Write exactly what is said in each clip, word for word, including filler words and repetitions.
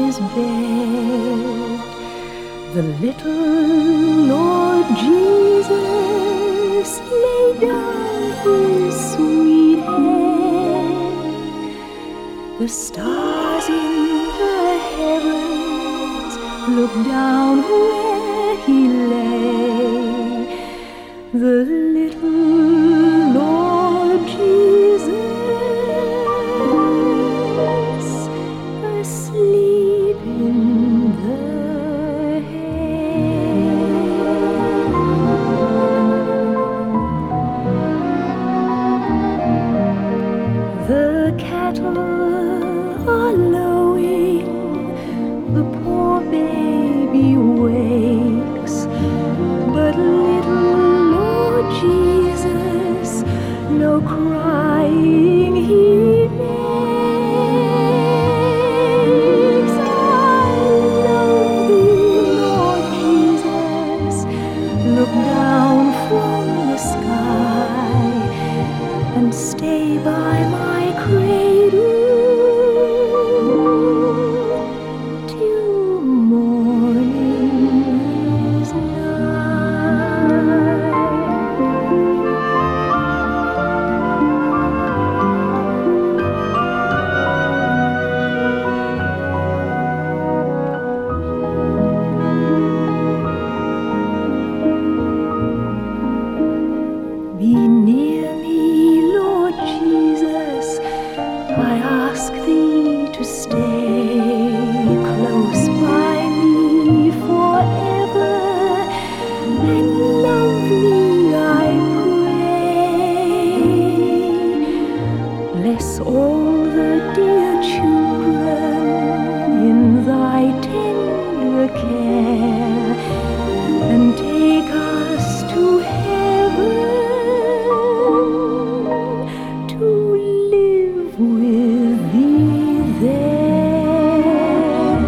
his bed. The little Lord Jesus laid down his sweet head. The stars in the heavens looked down where he lay. The little Lord Jesus asleep in the hay. The cattle are lowing, the poor baby wakes, but little Lord Jesus, no crying he makes. I love thee, Lord Jesus, look down from the sky and stay by my cradle till morning is nigh. Be near me, Lord Jesus, I ask thee to stay close by me forever and love me, I pray. Bless all the dear children in thy tender care, and take us to heaven to live with thee there.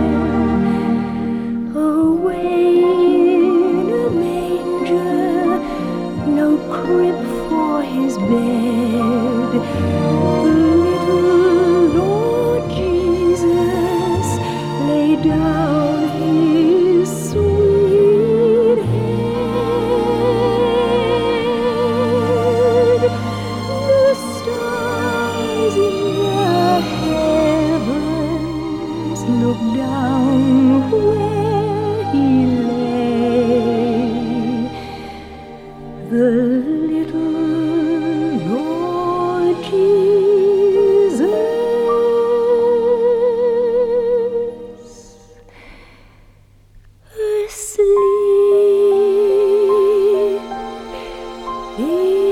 Away in a manger, no crib for his bed, the little Lord Jesus lay down his sweet head. The stars in the heavens look down where he lay. The little Lord Jesus asleep in